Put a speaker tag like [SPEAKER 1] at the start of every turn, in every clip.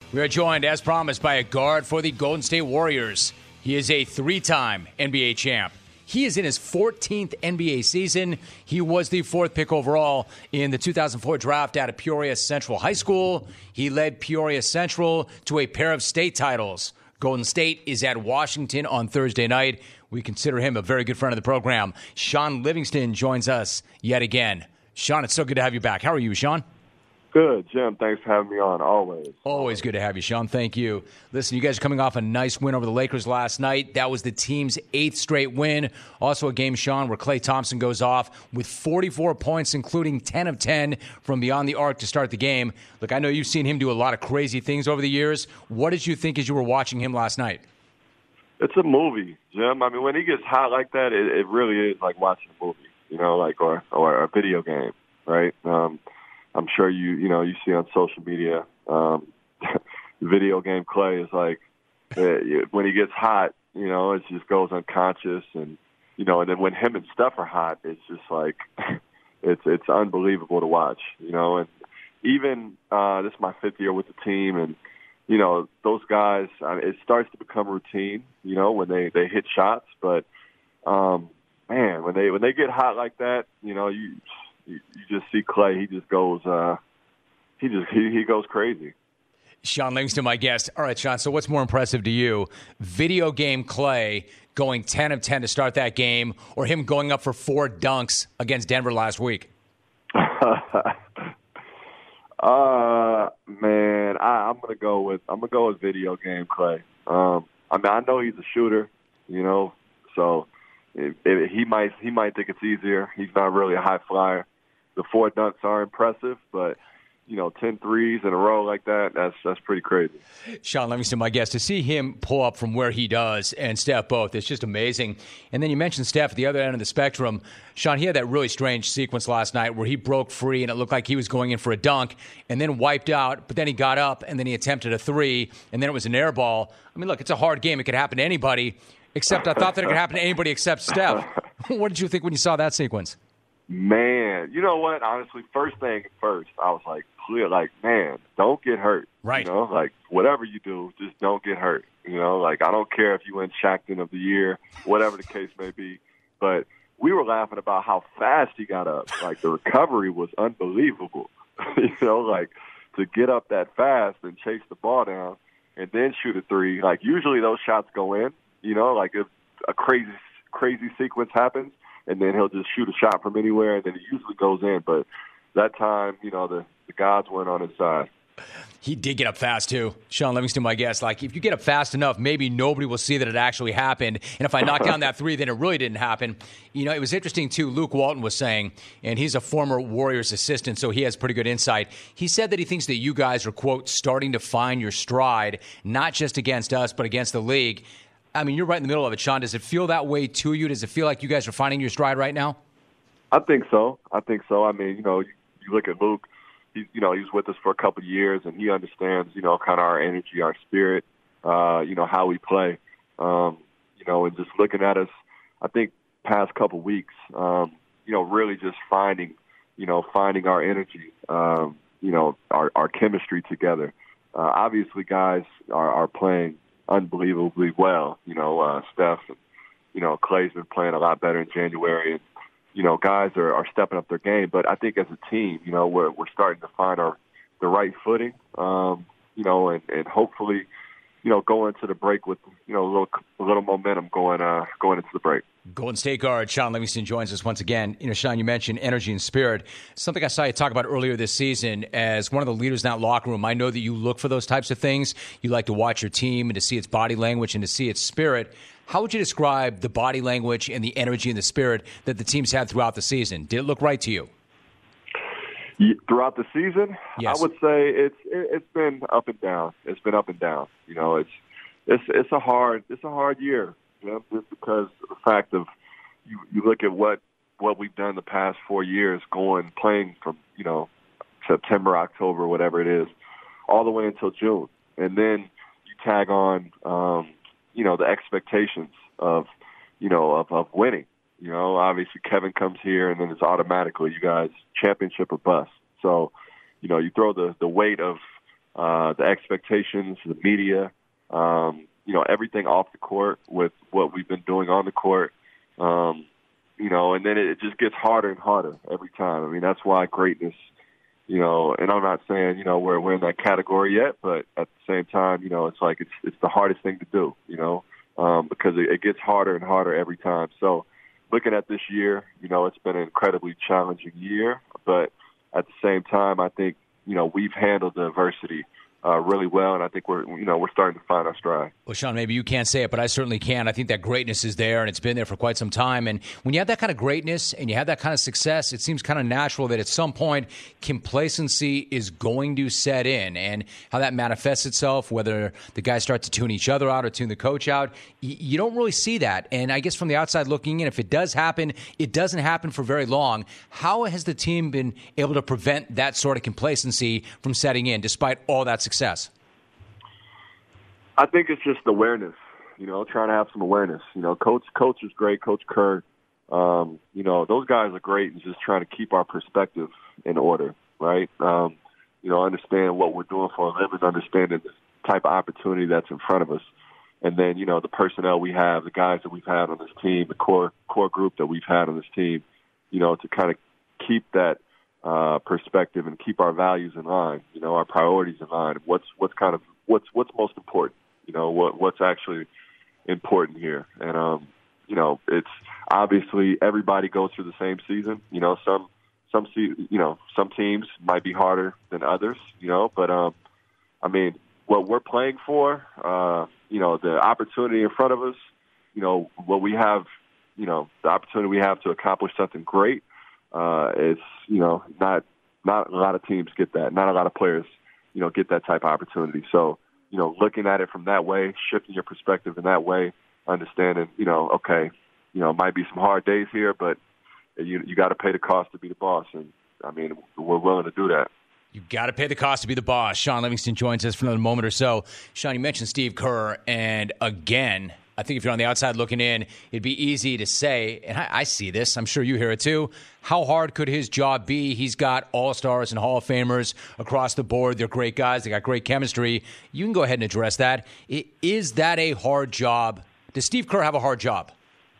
[SPEAKER 1] We are joined, as promised, by a guard for the Golden State Warriors. He is a three-time NBA champ. He is in his 14th NBA season. He was the fourth pick overall in the 2004 draft out of Peoria Central High School. He led Peoria Central to a pair of state titles. Golden State is at Washington on Thursday night. We consider him a very good friend of the program. Shaun Livingston joins us yet again. Shaun, it's so good to have you back. How are you, Shaun?
[SPEAKER 2] Good, Jim. Thanks for having me on, always.
[SPEAKER 1] Always good to have you, Shaun. Thank you. Listen, you guys are coming off a nice win over the Lakers last night. That was the team's 8th straight win. Also a game, Shaun, where Klay Thompson goes off with 44 points, including 10 of 10 from beyond the arc to start the game. Look, I know you've seen him do a lot of crazy things over the years. What did you think as you were watching him last night?
[SPEAKER 2] It's a movie, Jim. I mean, when he gets hot like that, it really is like watching a movie, or a video game, right? I'm sure you see on social media, video game Klay is like, when he gets hot, it just goes unconscious. And then when him and Steph are hot, it's just like, it's unbelievable to watch, and even, this is my 5th year with the team, and, those guys, it starts to become routine, when they hit shots, but, man, when they get hot like that, you just see Klay. He just goes. He goes crazy.
[SPEAKER 1] Shaun Livingston, my guest. All right, Shaun. So, what's more impressive to you, video game Klay going 10 of 10 to start that game, or him going up for 4 dunks against Denver last week?
[SPEAKER 2] Man, I'm gonna go with video game Klay. I know he's a shooter, so he might think it's easier. He's not really a high flyer. The 4 dunks are impressive, but 10 threes in a row like that, that's pretty crazy.
[SPEAKER 1] Shaun Livingston, my guest, to see him pull up from where he does and Steph both, it's just amazing. And then you mentioned Steph at the other end of the spectrum. Shaun, he had that really strange sequence last night where he broke free and it looked like he was going in for a dunk and then wiped out, but then he got up and then he attempted a 3 and then it was an air ball. I mean, look, it's a hard game. It could happen to anybody, except I thought that it could happen to anybody except Steph. What did you think when you saw that sequence?
[SPEAKER 2] Man, you know what? Honestly, first thing first, I was like, man, don't get hurt.
[SPEAKER 1] Right.
[SPEAKER 2] Whatever you do, just don't get hurt. I don't care if you win Shackton of the year, whatever the case may be. But we were laughing about how fast he got up. The recovery was unbelievable. To get up that fast and chase the ball down and then shoot a 3. Usually those shots go in, if a crazy sequence happens, and then he'll just shoot a shot from anywhere, and then it usually goes in. But that time, the gods weren't on his side.
[SPEAKER 1] He did get up fast, too. Shaun Livingston, my guest. If you get up fast enough, maybe nobody will see that it actually happened. And if I knock down that 3, then it really didn't happen. It was interesting, too. Luke Walton was saying, and he's a former Warriors assistant, so he has pretty good insight. He said that he thinks that you guys are, quote, starting to find your stride, not just against us, but against the league. I mean, you're right in the middle of it, Shaun. Does it feel that way to you? Does it feel like you guys are finding your stride right now?
[SPEAKER 2] I think so. I mean, you look at Luke. He's with us for a couple of years, and he understands, kind of our energy, our spirit, how we play. And just looking at us, I think past couple of weeks, really just finding our energy, our chemistry together. Obviously, guys are playing unbelievably well. Steph and, Klay's been playing a lot better in January, and, guys are stepping up their game. But I think as a team, we're starting to find the right footing, and hopefully, go into the break with, a little momentum going into the break.
[SPEAKER 1] Golden State guard Shaun Livingston joins us once again. Shaun, you mentioned energy and spirit. Something I saw you talk about earlier this season as one of the leaders in that locker room. I know that you look for those types of things. You like to watch your team and to see its body language and to see its spirit. How would you describe the body language and the energy and the spirit that the team's had throughout the season? Did it look right to you?
[SPEAKER 2] Throughout the season,
[SPEAKER 1] yes.
[SPEAKER 2] I would say it's been up and down. It's been up and down. It's a hard year. Just because of the fact of you look at what we've done the past 4 years, playing from September, October, whatever it is, all the way until June, and then you tag on the expectations of winning. Obviously Kevin comes here, and then it's automatically you guys championship or bust. So you throw the weight of the expectations, the media, everything off the court with what we've been doing on the court. And then it just gets harder and harder every time. I mean, that's why greatness, and I'm not saying, we're in that category yet, but at the same time, it's like it's the hardest thing to do, because it gets harder and harder every time. So looking at this year, it's been an incredibly challenging year, but at the same time, I think, we've handled the adversity really well, and I think we're starting to find our stride.
[SPEAKER 1] Well, Sean, maybe you can't say it, but I certainly can. I think that greatness is there, and it's been there for quite some time. And when you have that kind of greatness and you have that kind of success, it seems kind of natural that at some point complacency is going to set in. And how that manifests itself, whether the guys start to tune each other out or tune the coach out, you don't really see that. And I guess from the outside looking in, if it does happen, it doesn't happen for very long. How has the team been able to prevent that sort of complacency from setting in, despite all that success?
[SPEAKER 2] I think it's just awareness, trying to have some awareness. Coach is great, Coach Kerr. Those guys are great and just trying to keep our perspective in order, right? Understand what we're doing for a living, understanding the type of opportunity that's in front of us. And then, the personnel we have, the guys that we've had on this team, the core group that we've had on this team, to kind of keep that perspective and keep our values in line, our priorities in line. What's most important, what's actually important here. And, it's obviously everybody goes through the same season. Some teams might be harder than others, but, what we're playing for, the opportunity in front of us, what we have, the opportunity we have to accomplish something great, is, not a lot of teams get that. Not a lot of players, get that type of opportunity. So, looking at it from that way, shifting your perspective in that way, understanding, okay, it might be some hard days here, but you got to pay the cost to be the boss. And, we're willing to do that.
[SPEAKER 1] You got to pay the cost to be the boss. Shaun Livingston joins us for another moment or so. Shaun, you mentioned Steve Kerr, and again, I think if you're on the outside looking in, it'd be easy to say, and I see this, I'm sure you hear it too, how hard could his job be? He's got all-stars and Hall of Famers across the board. They're great guys. They got great chemistry. You can go ahead and address that. Is that a hard job? Does Steve Kerr have a hard job?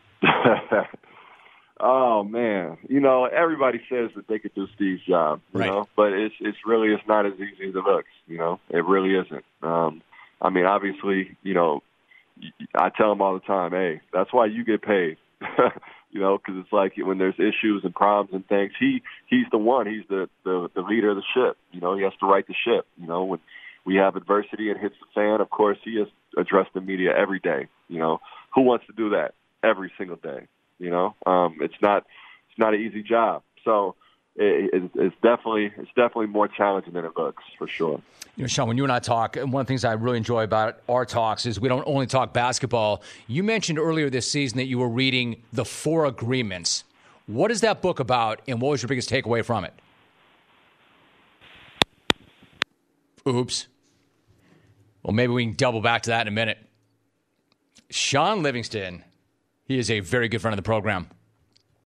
[SPEAKER 2] Oh, man. Everybody says that they could do Steve's job,
[SPEAKER 1] right.
[SPEAKER 2] But it's not as easy as it looks, It really isn't. Obviously, I tell him all the time, hey, that's why you get paid, because it's like when there's issues and problems and things, he's the one. He's the leader of the ship. He has to right the ship. When we have adversity and hits the fan, of course, he has addressed the media every day. Who wants to do that every single day? It's not an easy job. So it's definitely more challenging than it looks, for sure.
[SPEAKER 1] Shaun, when you and I talk, and one of the things I really enjoy about our talks is we don't only talk basketball. You mentioned earlier this season that you were reading The Four Agreements. What is that book about, and what was your biggest takeaway from it? Oops. Well, maybe we can double back to that in a minute. Shaun Livingston, he is a very good friend of the program.